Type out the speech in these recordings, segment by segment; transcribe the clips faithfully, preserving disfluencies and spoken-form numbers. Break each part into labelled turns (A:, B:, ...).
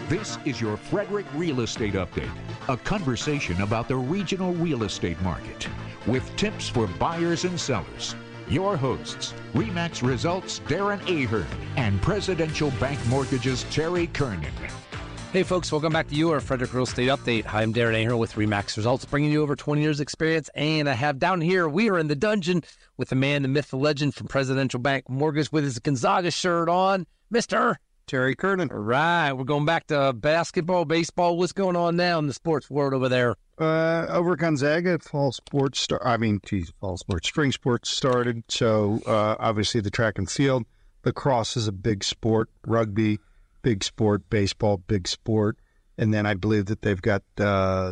A: This is your Frederick Real Estate Update, a conversation about the regional real estate market with tips for buyers and sellers. Your hosts, RE/MAX Results' Darren Ahern and Presidential Bank Mortgage's Terry Kernan.
B: Hey folks, welcome back to your Frederick Real Estate Update. Hi, I'm Darren Ahern with RE/MAX Results, bringing you over twenty years experience. And I have down here, we are in the dungeon with the man, the myth, the legend from Presidential Bank Mortgage with his Gonzaga shirt on, Mister
C: Terry Kernan.
B: All right, we're going back to basketball, baseball. What's going on now in the sports world over there?
C: Uh, over at Gonzaga, fall sports start. I mean, geez, fall sports, spring sports started. So uh, obviously the track and field, lacrosse is a big sport, rugby, big sport, baseball, big sport, and then I believe that they've got uh,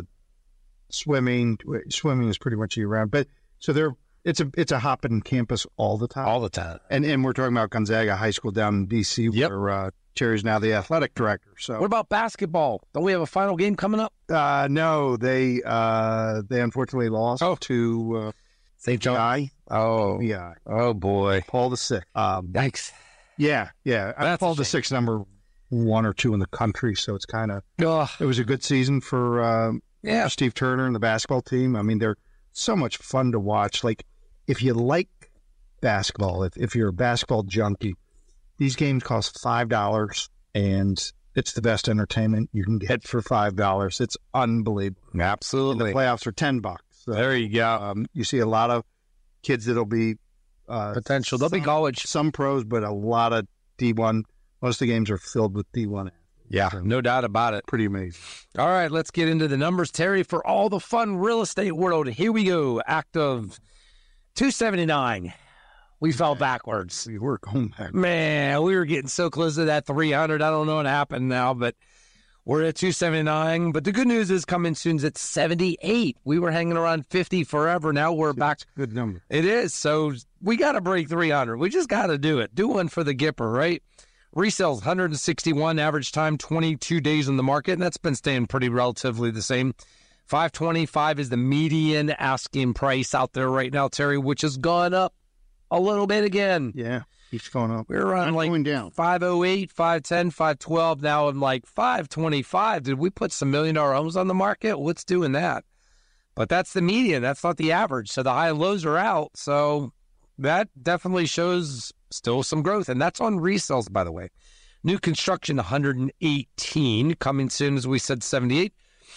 C: swimming. Swimming is pretty much year round, but so they're it's a it's a hopping campus all the time,
B: all the time.
C: And and we're talking about Gonzaga High School down in D C,
B: yep.
C: where uh, Terry's now the athletic director. So
B: what about basketball? Don't we have a final game coming up?
C: Uh, no, they uh, they unfortunately lost
B: oh.
C: to uh,
B: Saint John.
C: Oh, yeah.
B: Oh boy,
C: Paul the Sixth. Um,
B: Yikes.
C: Yeah, yeah.
B: That's
C: Paul the Sixth, number one or two in the country. So it's kind of
B: oh.
C: it was a good season for uh,
B: yeah.
C: Steve Turner and the basketball team. I mean, they're so much fun to watch. Like if you like basketball, if if you're a basketball junkie, these games cost five dollars, and it's the best entertainment you can get for five dollars. It's unbelievable.
B: Absolutely.
C: And the playoffs are ten bucks. So,
B: there you go.
C: Um, you see a lot of kids that'll be uh,
B: potential. They'll
C: some,
B: be college.
C: Some pros, but a lot of D one. Most of the games are filled with D one.
B: Yeah, so, no doubt about it.
C: Pretty amazing.
B: All right, let's get into the numbers, Terry, for all the fun real estate world. Here we go. Active two seventy-nine. We fell backwards.
C: We were going back.
B: Man, we were getting so close to that three hundred. I don't know what happened now, but we're at two seventy-nine. But the good news is coming soon is at seventy-eight. We were hanging around fifty forever. Now we're
C: That's
B: back.
C: A good number.
B: It is. So we got to break three hundred. We just got to do it. Do one for the Gipper, right? Resales one hundred sixty-one, average time twenty-two days on the market, and that's been staying pretty relatively the same. five twenty-five is the median asking price out there right now, Terry, which has gone up a little bit again.
C: Yeah, keeps going up.
B: We were around
C: Not
B: like
C: going down.
B: five oh eight, five ten, five twelve. Now I'm like five twenty-five. Did we put some million dollar homes on the market? What's doing that? But that's the median. That's not the average. So the high and lows are out. So that definitely shows still some growth. And that's on resales, by the way. New construction, one hundred eighteen. Coming soon, as we said, seventy-eight.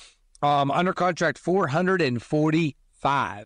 B: Um, under contract, four hundred forty-five.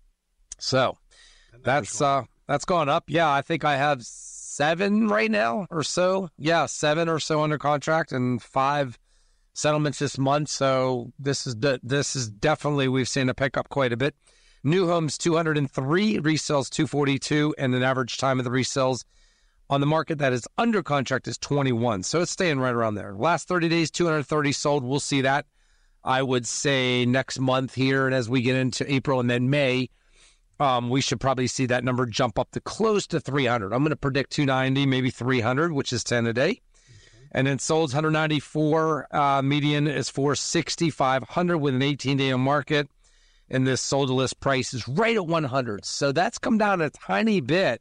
B: So that's uh, that's gone up. Yeah, I think I have seven right now or so. Yeah, seven or so under contract and five settlements this month. So this is de- this is definitely, we've seen a pickup quite a bit. New homes two hundred three, resales two forty-two, and an average time of the resales on the market that is under contract is twenty-one. So it's staying right around there. Last thirty days, two hundred thirty sold. We'll see that, I would say, next month here. And as we get into April and then May, um, we should probably see that number jump up to close to three hundred. I'm going to predict two ninety, maybe three hundred, which is ten a day. Okay. And then sold one ninety-four. Uh, median is four sixty-five hundred with an eighteen-day on market. And this sold to list price is right at one hundred. So that's come down a tiny bit.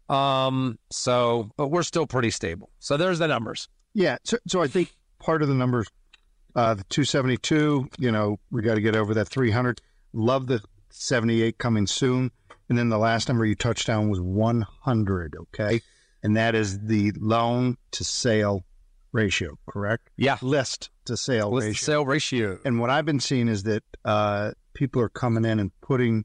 B: Um, so, but we're still pretty stable. So there's the numbers.
C: Yeah. So, so I think part of the numbers, uh, the two seventy-two, you know, we got to get over that three hundred. Love the seventy-eight coming soon. And then the last number you touched on was one hundred. Okay. And that is the loan to sale ratio, correct?
B: Yeah.
C: List to sale
B: List
C: ratio.
B: to sale ratio.
C: And what I've been seeing is that, uh, people are coming in and putting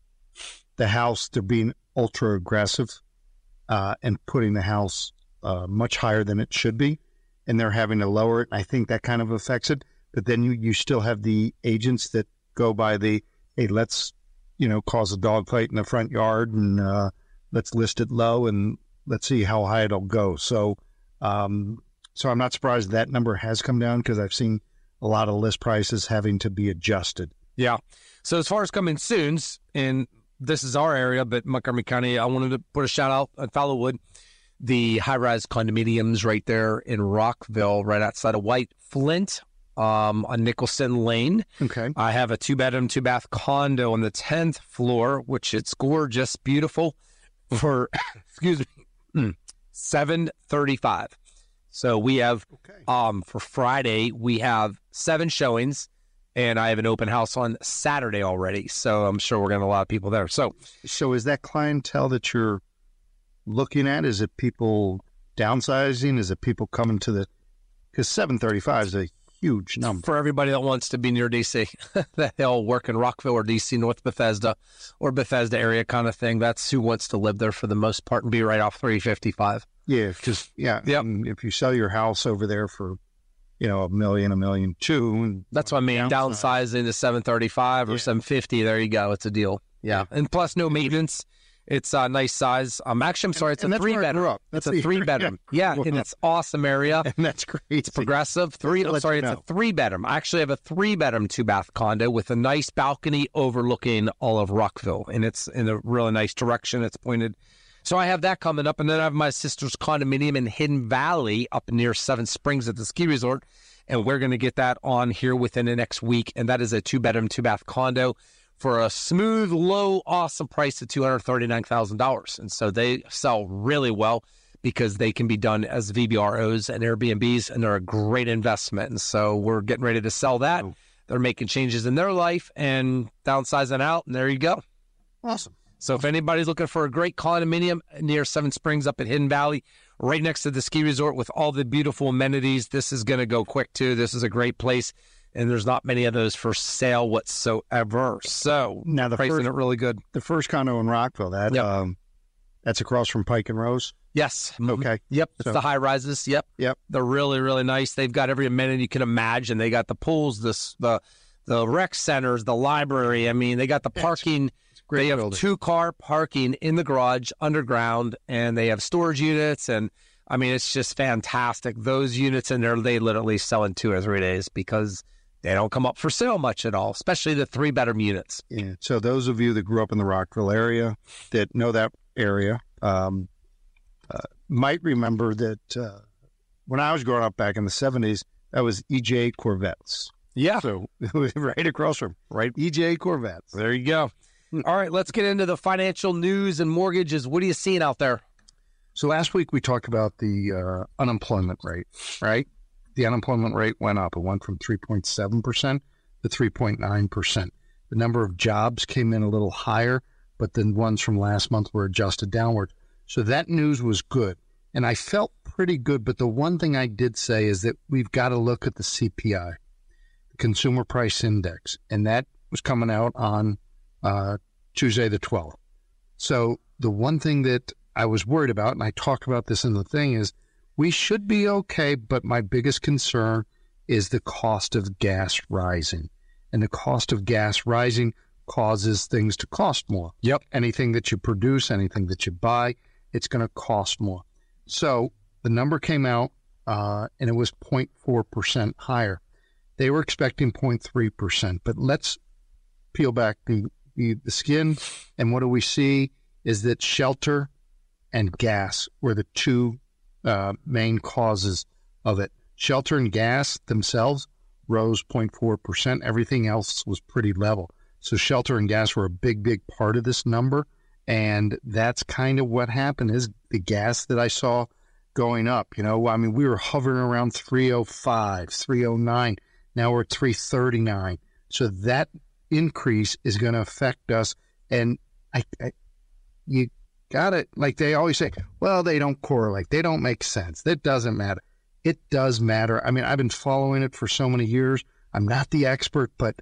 C: the house, they're being ultra aggressive. Uh, and putting the house uh, much higher than it should be, and they're having to lower it. I think that kind of affects it. But then you, you still have the agents that go by the, hey, let's, you know, cause a dog fight in the front yard, and uh, let's list it low, and let's see how high it'll go. So, um, so I'm not surprised that number has come down, because I've seen a lot of list prices having to be adjusted.
B: Yeah. So as far as coming soons, and this is our area, but Montgomery County, I wanted to put a shout out at Fallowwood, the high-rise condominiums right there in Rockville, right outside of White Flint, um, on Nicholson Lane.
C: Okay.
B: I have a two-bedroom, two-bath condo on the tenth floor, which it's gorgeous, beautiful, for, excuse me, seven thirty-five. So we have,
C: Okay.
B: um, for Friday, we have seven showings, and I have an open house on Saturday already. So I'm sure we're going to have a lot of people there. So,
C: So is that clientele that you're looking at? Is it people downsizing? Is it people coming to the? Because seven thirty-five is a huge number.
B: for everybody that wants to be near D C, that they'll work in Rockville or D C, North Bethesda or Bethesda area kind of thing. That's who wants to live there for the most part and be right off three fifty-five.
C: Yeah, because yeah,
B: Yep.
C: and if you sell your house over there for, you know, a million, a million two, and
B: That's what I mean.
C: Downsize.
B: Downsizing to seven thirty-five or
C: Yeah.
B: seven fifty. There you go. It's a deal. Yeah.
C: Yeah.
B: And plus no maintenance. It's a nice size. Um, actually, I'm sorry. It's
C: and
B: a
C: that's
B: three
C: where I grew
B: bedroom.
C: up. That's
B: It's a
C: the-
B: three bedroom. Yeah.
C: Well,
B: And it's awesome area.
C: and that's great.
B: It's progressive. Three.
C: to
B: I'm
C: let
B: sorry.
C: you
B: It's
C: know.
B: a three bedroom. I actually have a three bedroom, two bath condo with a nice balcony overlooking all of Rockville, and it's in a really nice direction. It's pointed. So I have that coming up, and then I have my sister's condominium in Hidden Valley up near Seven Springs at the ski resort, and we're going to get that on here within the next week, and that is a two bedroom, two bath condo for a smooth, low, awesome price of two hundred thirty-nine thousand dollars. And so they sell really well because they can be done as V B R Os and Airbnbs, and they're a great investment. And so we're getting ready to sell that.
C: Oh.
B: They're making changes in their life and downsizing out, and there you go.
C: Awesome.
B: So if anybody's looking for a great condominium near Seven Springs up at Hidden Valley, right next to the ski resort with all the beautiful amenities, this is going to go quick too. This is a great place, and there's not many of those for sale whatsoever. So
C: Now the
B: pricing
C: first,
B: it really good.
C: the first condo in Rockville, that
B: Yep.
C: um, that's across from Pike and Rose.
B: Yes. Mhm.
C: Okay.
B: Yep. It's
C: So-
B: the high rises. Yep.
C: Yep.
B: They're really, really nice. They've got every amenity you can imagine. They got the pools, the s- the the rec centers, the library. I mean, they got the
C: Yeah, it's-
B: parking.
C: Great
B: They have
C: building.
B: two car parking in the garage underground, and they have storage units. And I mean, it's just fantastic. Those units in there, they literally sell in two or three days because they don't come up for sale much at all, especially the three bedroom units.
C: Yeah. So those of you that grew up in the Rockville area that know that area um, uh, might remember that uh, when I was growing up back in the seventies, that was E J Corvettes.
B: Yeah.
C: So it was right across from
B: Right.
C: E J Corvettes.
B: There you go. All right, let's get into the financial news and mortgages. What are you seeing out there?
C: So last week we talked about the uh, unemployment rate, right? The unemployment rate went up. It went from three point seven percent to three point nine percent. The number of jobs came in a little higher, but the ones from last month were adjusted downward. So that news was good. And I felt pretty good. But the one thing I did say is that we've got to look at the C P I, the Consumer Price Index, and that was coming out on uh, Tuesday the twelfth. So the one thing that I was worried about, and I talk about this in the thing, is we should be okay, but my biggest concern is the cost of gas rising. And the cost of gas rising causes things to cost more.
B: Yep.
C: Anything that you produce, anything that you buy, it's going to cost more. So the number came out, uh, and it was zero point four percent higher. They were expecting zero point three percent, but let's peel back the, the, the skin, and what do we see is that shelter and gas were the two uh, main causes of it. Shelter and gas themselves rose zero point four percent. Everything else was pretty level. So shelter and gas were a big, big part of this number. And that's kind of what happened is the gas that I saw going up. You know, I mean, we were hovering around three oh five, three oh nine. Now we're at three thirty-nine. So that increase is going to affect us. And I, I you got it. Like they always say, well, they don't correlate. They don't make sense. That doesn't matter. It does matter. I mean, I've been following it for so many years. I'm not the expert, but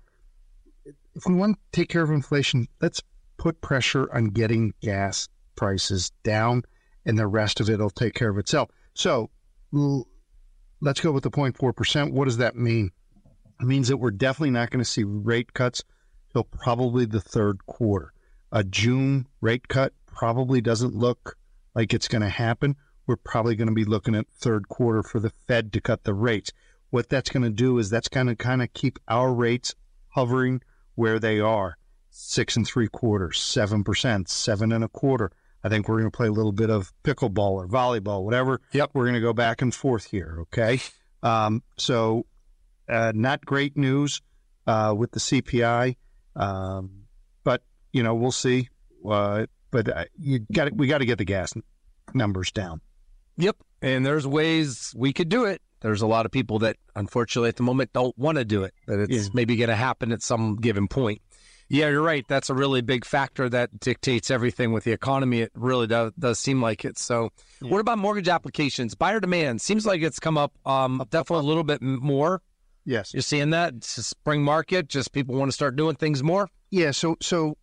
C: if we want to take care of inflation, let's put pressure on getting gas prices down, and the rest of it will take care of itself. So l- let's go with the zero point four percent. What does that mean? It means that we're definitely not going to see rate cuts till probably the third quarter. A June rate cut probably doesn't look like it's going to happen. We're probably going to be looking at third quarter for the Fed to cut the rates. What that's going to do is that's going to kind of keep our rates hovering where they are. Six and three quarters, seven percent, seven and a quarter. I think we're going to play a little bit of pickleball or volleyball, whatever.
B: Yep.
C: We're going to go back and forth here, okay? Um, so uh, not great news uh, with the C P I, um, but, you know, we'll see. Uh, but uh, you got we got to get the gas numbers down.
B: Yep. And there's ways we could do it. There's a lot of people that, unfortunately, at the moment don't want to do it, that it's yeah. maybe going to happen at some given point. Yeah, you're right. That's a really big factor that dictates everything with the economy. It really does, does seem like it. So yeah. What about mortgage applications? Buyer demand seems like it's come up um, definitely a little bit more.
C: Yes.
B: You're seeing that? It's a spring market, just people want to start doing things more?
C: Yeah, so so,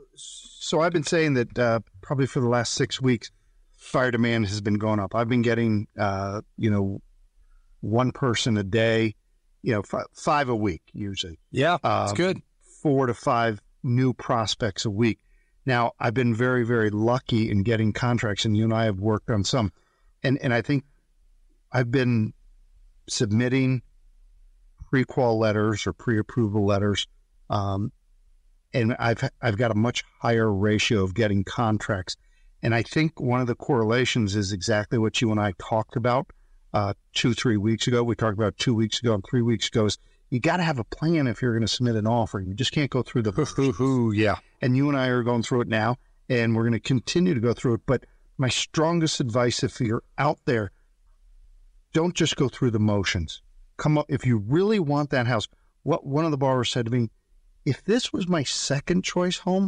C: so I've been saying that uh, probably for the last six weeks, buyer demand has been going up. I've been getting, uh, you know, one person a day, you know, f- five a week usually.
B: Yeah, that's um, good.
C: Four to five new prospects a week. Now, I've been very, very lucky in getting contracts, and you and I have worked on some. And and I think I've been submitting pre-qual letters or pre-approval letters, um, and I've I've got a much higher ratio of getting contracts. And I think one of the correlations is exactly what you and I talked about uh, two, three weeks ago. We talked about two weeks ago and three weeks ago. Is you got to have a plan if you're going to submit an offer. You just can't go through the
B: yeah.
C: And you and I are going through it now, and we're going to continue to go through it. But my strongest advice, if you're out there, don't just go through the motions. Come up if you really want that house. What one of the borrowers said to me, if this was my second choice home,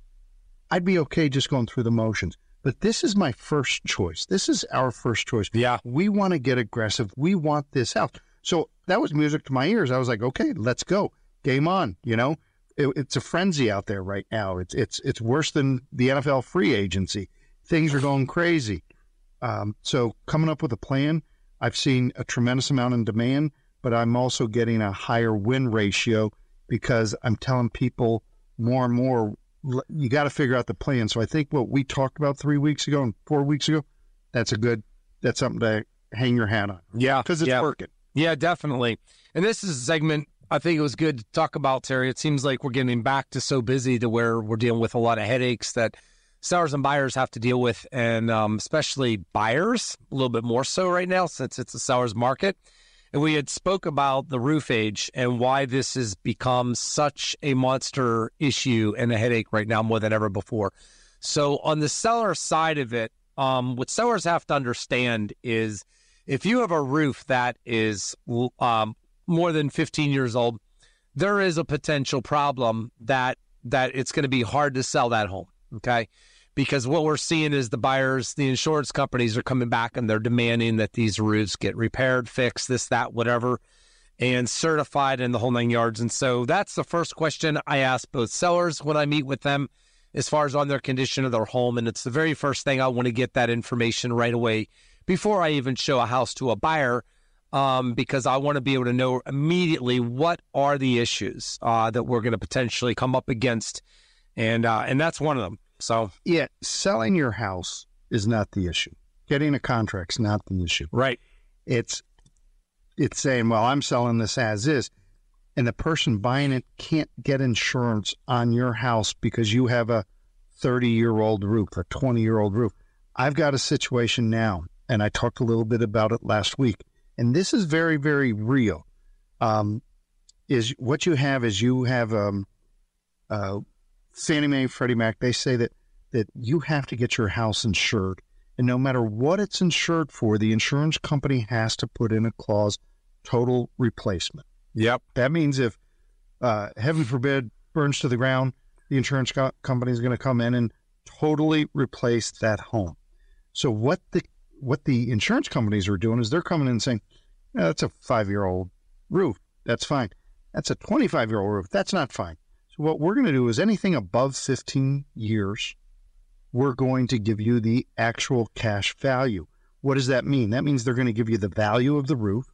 C: I'd be okay just going through the motions. But this is my first choice. This is our first choice.
B: Yeah.
C: We want to get aggressive. We want this house. So that was music to my ears. I was like, okay, let's go. Game on. You know, it, it's a frenzy out there right now. It's it's it's worse than the N F L free agency. Things are going crazy. Um, so coming up with a plan, I've seen a tremendous amount in demand, but I'm also getting a higher win ratio because I'm telling people more and more, you got to figure out the plan. So I think what we talked about three weeks ago and four weeks ago, that's a good, that's something to hang your hat on.
B: Yeah.
C: Because it's
B: yeah.
C: working.
B: Yeah, definitely. And this is a segment I think it was good to talk about, Terry. It seems like we're getting back to so busy to where we're dealing with a lot of headaches that sellers and buyers have to deal with, and um, especially buyers a little bit more so right now since it's a seller's market. And we had spoke about the roof age and why this has become such a monster issue and a headache right now more than ever before. So on the seller side of it, um, what sellers have to understand is if you have a roof that is um, more than fifteen years old, there is a potential problem that that it's going to be hard to sell that home, okay? Because what we're seeing is the buyers, the insurance companies are coming back and they're demanding that these roofs get repaired, fixed, this, that, whatever, and certified in the whole nine yards. And so that's the first question I ask both sellers when I meet with them as far as on their condition of their home. And it's the very first thing I want to get that information right away before I even show a house to a buyer, um, because I want to be able to know immediately what are the issues uh, that we're going to potentially come up against. And uh, and that's one of them. So
C: yeah, selling your house is not the issue. Getting a contract's not the issue.
B: Right.
C: It's it's saying, well, I'm selling this as is, and the person buying it can't get insurance on your house because you have a thirty-year-old roof, a twenty-year-old roof. I've got a situation now, and I talked a little bit about it last week, and this is very, very real. Um, is what you have is you have um, uh, Fannie Mae, Freddie Mac. They say that that you have to get your house insured, and no matter what it's insured for, the insurance company has to put in a clause, total replacement.
B: Yep.
C: That means if, uh, heaven forbid, burns to the ground, the insurance co- company is going to come in and totally replace that home. So what the what the insurance companies are doing is they're coming in and saying, yeah, that's a five-year-old roof. That's fine. That's a twenty-five-year-old roof. That's not fine. So what we're going to do is anything above fifteen years, we're going to give you the actual cash value. What does that mean? That means they're going to give you the value of the roof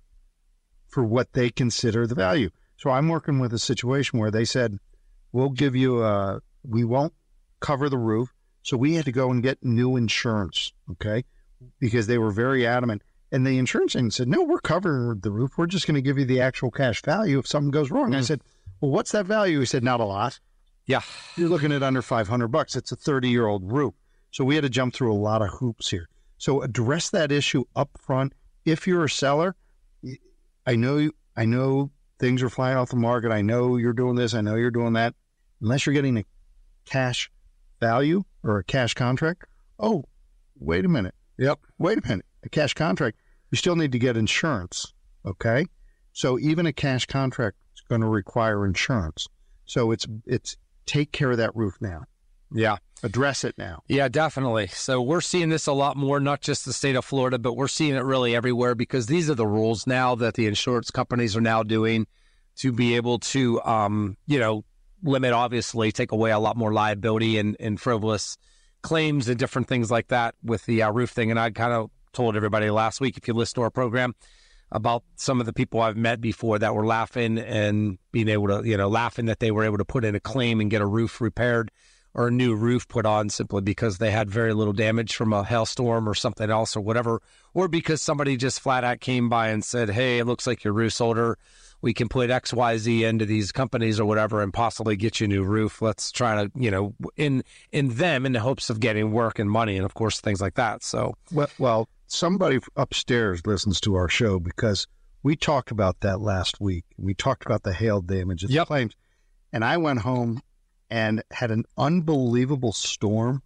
C: for what they consider the value. So I'm working with a situation where they said, we'll give you a, we won't cover the roof. So we had to go and get new insurance, okay? Because they were very adamant. And the insurance agent said, no, we're covering the roof. We're just going to give you the actual cash value if something goes wrong. Mm. I said, well, what's that value? He said, not a lot.
B: Yeah.
C: You're looking at under five hundred bucks. It's a thirty-year-old roof. So we had to jump through a lot of hoops here. So address that issue up front. If you're a seller, I know you, I know things are flying off the market. I know you're doing this. I know you're doing that. Unless you're getting a cash value or a cash contract. Oh, wait a minute.
B: Yep.
C: Wait a minute. a cash contract, you still need to get insurance, okay? So even a cash contract is going to require insurance. So it's it's take care of that roof now.
B: Yeah.
C: Address it now.
B: Yeah, definitely. So we're seeing this a lot more, not just the state of Florida, but we're seeing it really everywhere because these are the rules now that the insurance companies are now doing to be able to, um, you know, limit, obviously, take away a lot more liability and, and frivolous claims and different things like that with the uh, roof thing. And I kind of told everybody last week, if you listen to our program, about some of the people I've met before that were laughing and being able to, you know, laughing that they were able to put in a claim and get a roof repaired or a new roof put on simply because they had very little damage from a hailstorm or something else or whatever, or because somebody just flat out came by and said, hey, it looks like your roof's older. We can put X Y Z into these companies or whatever and possibly get you a new roof. Let's try to, you know, in in them in the hopes of getting work and money and, of course, things like that. So,
C: well, well somebody upstairs listens to our show because we talked about that last week. We talked about the hail damage and
B: yep.
C: claims. And I went home and had an unbelievable storm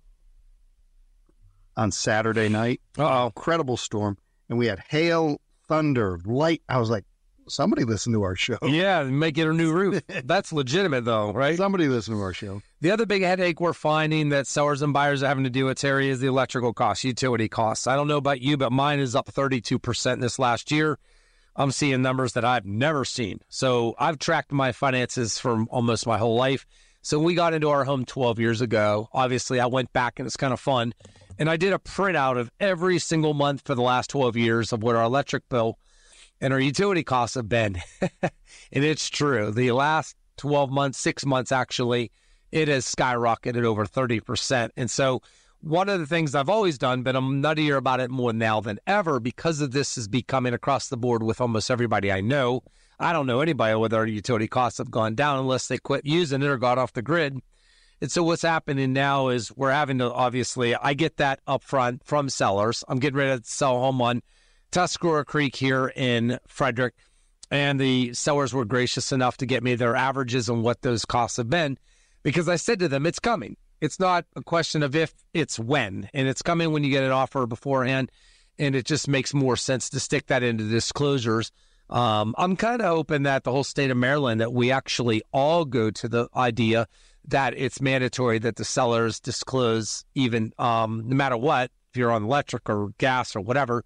C: on Saturday night.
B: Uh-oh.
C: Incredible storm. And we had hail, thunder, light. I was like, somebody listen to our show.
B: Yeah, make it a new roof. That's legitimate, though, right?
C: Somebody listen to our show.
B: The other big headache we're finding that sellers and buyers are having to deal with, Terry, is the electrical costs, utility costs. I don't know about you, but mine is up thirty-two percent this last year. I'm seeing numbers that I've never seen. So I've tracked my finances for almost my whole life. So we got into our home twelve years ago. Obviously, I went back, and it's kind of fun. And I did a printout of every single month for the last twelve years of what our electric bill and our utility costs have been. And it's true. The last twelve months, six months actually, it has skyrocketed over thirty percent. And so one of the things I've always done, but I'm nuttier about it more now than ever because of this is becoming across the board with almost everybody I know. I don't know anybody whether our utility costs have gone down unless they quit using it or got off the grid. And so what's happening now is we're having to, obviously, I get that up front from sellers. I'm getting ready to sell a home on Tuscarora Creek here in Frederick, and the sellers were gracious enough to get me their averages on what those costs have been because I said to them, it's coming. It's not a question of if, it's when. And it's coming when you get an offer beforehand, and it just makes more sense to stick that into disclosures. Um, I'm kind of hoping that the whole state of Maryland, that we actually all go to the idea that it's mandatory that the sellers disclose even um, no matter what, if you're on electric or gas or whatever.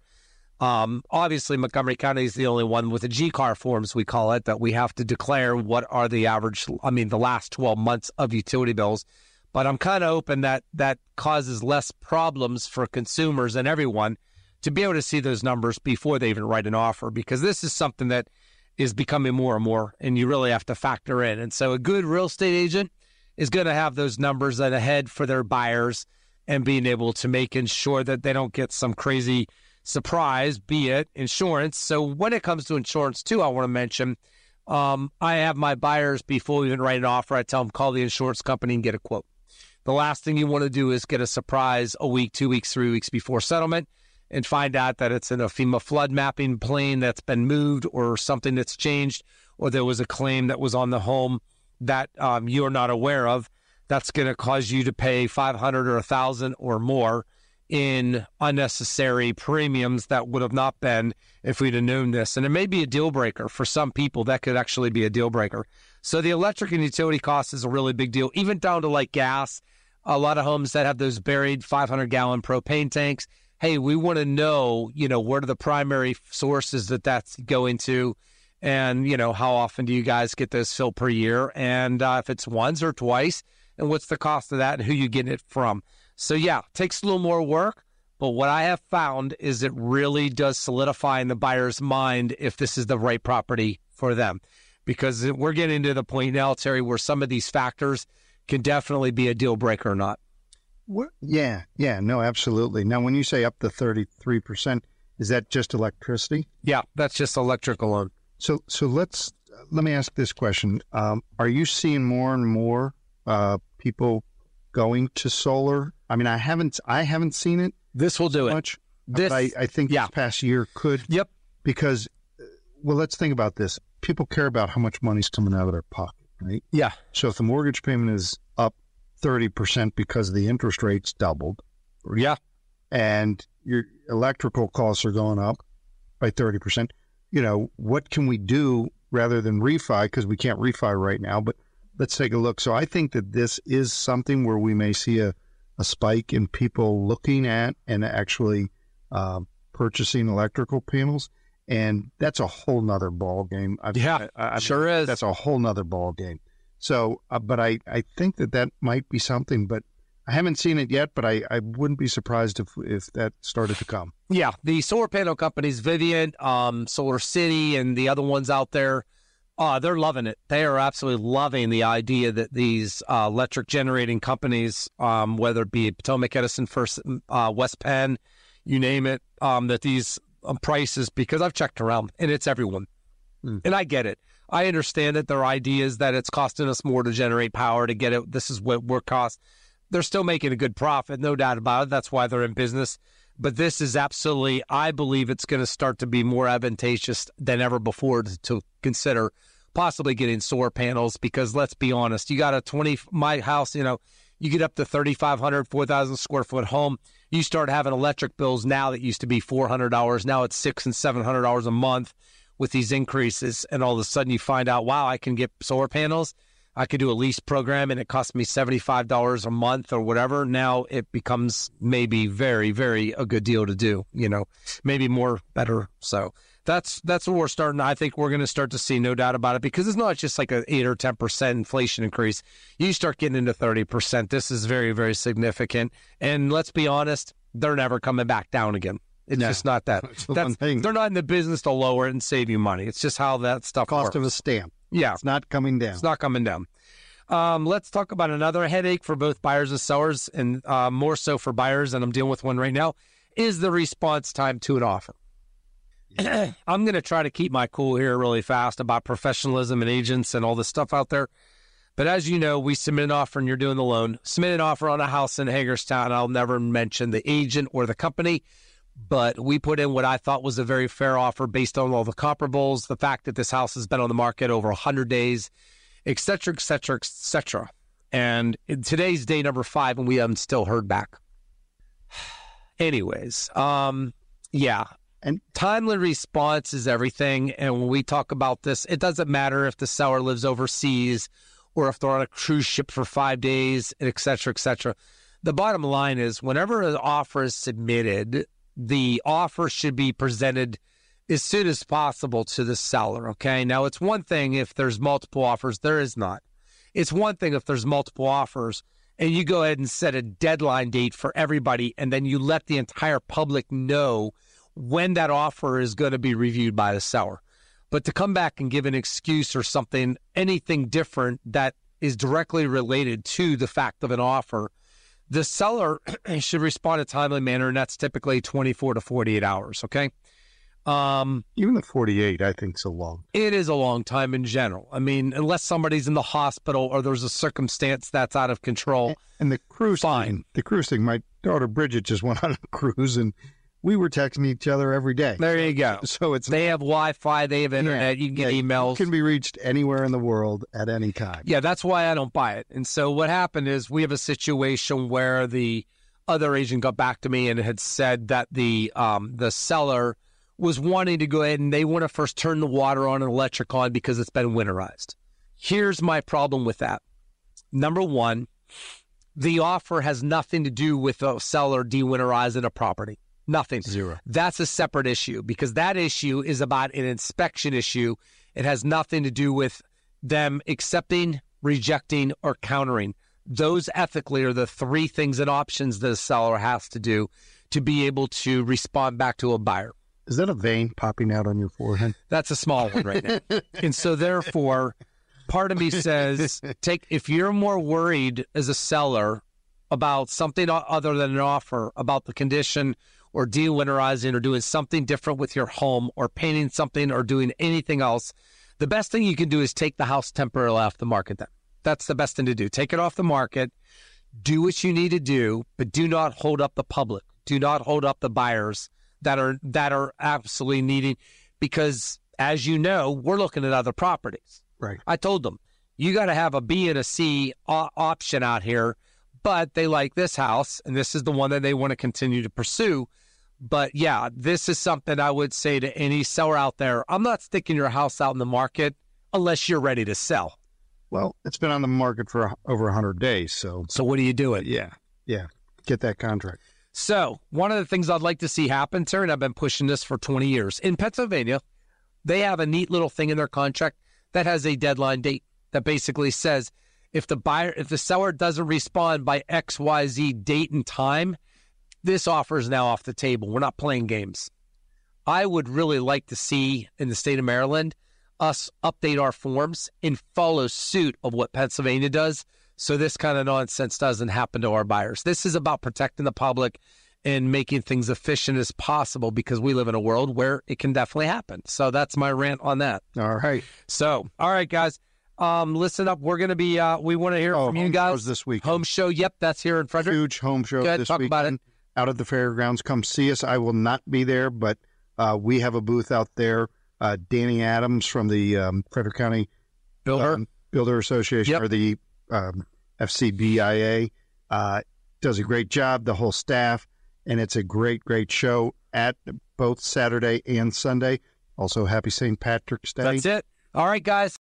B: Um, obviously, Montgomery County is the only one with the G C A R forms, we call it, that we have to declare what are the average, I mean, the last twelve months of utility bills. But I'm kind of hoping that that causes less problems for consumers and everyone to be able to see those numbers before they even write an offer, because this is something that is becoming more and more, and you really have to factor in. And so a good real estate agent is going to have those numbers ahead for their buyers and being able to make sure that they don't get some crazy surprise, be it insurance. So when it comes to insurance, too, I want to mention, um, I have my buyers, before we even write an offer, I tell them, call the insurance company and get a quote. The last thing you want to do is get a surprise a week, two weeks, three weeks before settlement and find out that it's in a FEMA flood mapping plane that's been moved or something that's changed, or there was a claim that was on the home that um, you're not aware of. That's going to cause you to pay five hundred dollars or one thousand dollars or more in unnecessary premiums that would have not been if we'd have known this. And it may be a deal breaker. For some people, that could actually be a deal breaker. So the electric and utility cost is a really big deal, even down to like gas. A lot of homes that have those buried five hundred gallon propane tanks. Hey, we want to know, you know, what are the primary sources that that's going to, and, you know, how often do you guys get those filled per year? And uh, if it's once or twice, and what's the cost of that and who you getting it from? So, yeah, it takes a little more work, but what I have found is it really does solidify in the buyer's mind if this is the right property for them, because we're getting to the point now, Terry, where some of these factors can definitely be a deal breaker or not.
C: What? Yeah, yeah, no, absolutely. Now, when you say up to thirty-three percent, is that just electricity?
B: Yeah, that's just electric alone.
C: So, so let's let me ask this question: um, are you seeing more and more uh, people going to solar? I mean, I haven't, I haven't seen it.
B: This will do
C: much,
B: it. This,
C: but I, I think
B: yeah.
C: this past year could.
B: Yep.
C: Because, well, let's think about this. People care about how much money's coming out of their pocket, right?
B: Yeah.
C: So if the mortgage payment is up thirty percent because the interest rates doubled,
B: yeah,
C: and your electrical costs are going up by thirty percent. You know, what can we do rather than refi? Because we can't refi right now, but let's take a look. So I think that this is something where we may see a, a spike in people looking at and actually uh, purchasing electrical panels. And that's a whole nother ball game. I've,
B: Yeah,
C: I, I
B: sure
C: mean,
B: is.
C: That's a whole nother ball game. So, uh, but I, I think that that might be something, but I haven't seen it yet, but I, I wouldn't be surprised if, if that started to come.
B: Yeah, the solar panel companies, Vivint, um, Solar City, and the other ones out there, uh, they're loving it. They are absolutely loving the idea that these uh, electric generating companies, um, whether it be Potomac Edison, First, uh, West Penn, you name it, um, that these um, prices, because I've checked around, and it's everyone. Mm. And I get it. I understand that their idea is that it's costing us more to generate power to get it. This is what we're cost. They're still making a good profit, no doubt about it. That's why they're in business. But this is absolutely, I believe it's going to start to be more advantageous than ever before to, to consider possibly getting solar panels, because let's be honest, you got a twenty, my house, you know, you get up to thirty-five hundred, four thousand square foot home. You start having electric bills now that used to be four hundred dollars. Now it's six and seven hundred dollars a month with these increases. And all of a sudden you find out, wow, I can get solar panels. I could do a lease program and it costs me seventy-five dollars a month or whatever. Now it becomes maybe very, very a good deal to do, you know, maybe more better. So that's that's what we're starting. I think we're going to start to see, no doubt about it, because it's not just like an eight or ten percent inflation increase. You start getting into thirty percent. This is very, very significant. And let's be honest, they're never coming back down again. It's no, just not that. That's, they're not in the business to lower it and save you money. It's just how that stuff
C: Cost
B: works.
C: of a stamp.
B: Yeah.
C: It's not coming down.
B: It's not coming down. Um, let's talk about another headache for both buyers and sellers, and uh, more so for buyers, and I'm dealing with one right now, is the response time to an offer. Yeah. I'm going to try to keep my cool here really fast about professionalism and agents and all this stuff out there. But as you know, we submit an offer and you're doing the loan. Submit an offer on a house in Hagerstown. I'll never mention the agent or the company, but we put in what I thought was a very fair offer based on all the comparables, the fact that this house has been on the market over one hundred days, et cetera, et cetera, et cetera. And today's day number five, and we haven't still heard back. Anyways, um, yeah. And timely response is everything. And when we talk about this, it doesn't matter if the seller lives overseas or if they're on a cruise ship for five days, et cetera, et cetera. The bottom line is whenever an offer is submitted, the offer should be presented as soon as possible to the seller, okay? Now, it's one thing if there's multiple offers. There is not. It's one thing if there's multiple offers and you go ahead and set a deadline date for everybody and then you let the entire public know when that offer is going to be reviewed by the seller. But to come back and give an excuse or something, anything different that is directly related to the fact of an offer, the seller should respond in a timely manner, and that's typically twenty-four to forty-eight hours, okay? Um,
C: Even the forty-eight, I think, is a long.
B: It is a long time in general. I mean, unless somebody's in the hospital or there's a circumstance that's out of control.
C: And the cruise
B: fine.
C: Thing, the cruise thing, my daughter Bridget just went on a cruise, and we were texting each other every day.
B: There you go.
C: So it's
B: they have Wi-Fi, they have internet, yeah, you can get
C: yeah,
B: emails.
C: It can be reached anywhere in the world at any time.
B: Yeah, that's why I don't buy it. And so what happened is we have a situation where the other agent got back to me and had said that the um, the seller was wanting to go ahead and they want to first turn the water on and electric on because it's been winterized. Here's my problem with that. Number one, the offer has nothing to do with the seller de-winterizing a property. Nothing.
C: Zero.
B: That's a separate issue because that issue is about an inspection issue. It has nothing to do with them accepting, rejecting, or countering. Those ethically are the three things and options that a seller has to do to be able to respond back to a buyer.
C: Is that a vein popping out on your forehead?
B: That's a small one right now. And so therefore, part of me says, take if you're more worried as a seller about something other than an offer, about the condition or de-winterizing or doing something different with your home or painting something or doing anything else, the best thing you can do is take the house temporarily off the market then. That's the best thing to do. Take it off the market, do what you need to do, but do not hold up the public. Do not hold up the buyers that are that are absolutely needing, because as you know, we're looking at other properties.
C: Right.
B: I told them, you got to have a B and a C o- option out here. but they like this house, and this is the one that they want to continue to pursue. But yeah, this is something I would say to any seller out there. I'm not sticking your house out in the market unless you're ready to sell.
C: Well, it's been on the market for over one hundred days. So,
B: so what are you doing?
C: Yeah, yeah, get that contract.
B: So one of the things I'd like to see happen, Terry, and I've been pushing this for twenty years. In Pennsylvania, they have a neat little thing in their contract that has a deadline date that basically says if the buyer, if the seller doesn't respond by X Y Z date and time, this offer is now off the table. We're not playing games. I would really like to see in the state of Maryland us update our forms and follow suit of what Pennsylvania does so this kind of nonsense doesn't happen to our buyers. This is about protecting the public and making things efficient as possible because we live in a world where it can definitely happen. So that's my rant on that.
C: All right.
B: So, all right, guys, um, listen up. We're going to be, uh, we want to hear
C: oh,
B: from you guys.
C: This week.
B: Home show. Yep, that's here in Frederick.
C: Huge home show
B: Go ahead,
C: this
B: talk
C: weekend.
B: about it.
C: Out at the fairgrounds. Come see us. I will not be there, but uh, we have a booth out there. Uh, Danny Adams from the um, Frederick County
B: Builder
C: um, Builder Association
B: yep.
C: or the um, F C B I A uh, does a great job, the whole staff, and it's a great, great show at both Saturday and Sunday. Also, happy Saint Patrick's Day.
B: That's it. All right, guys.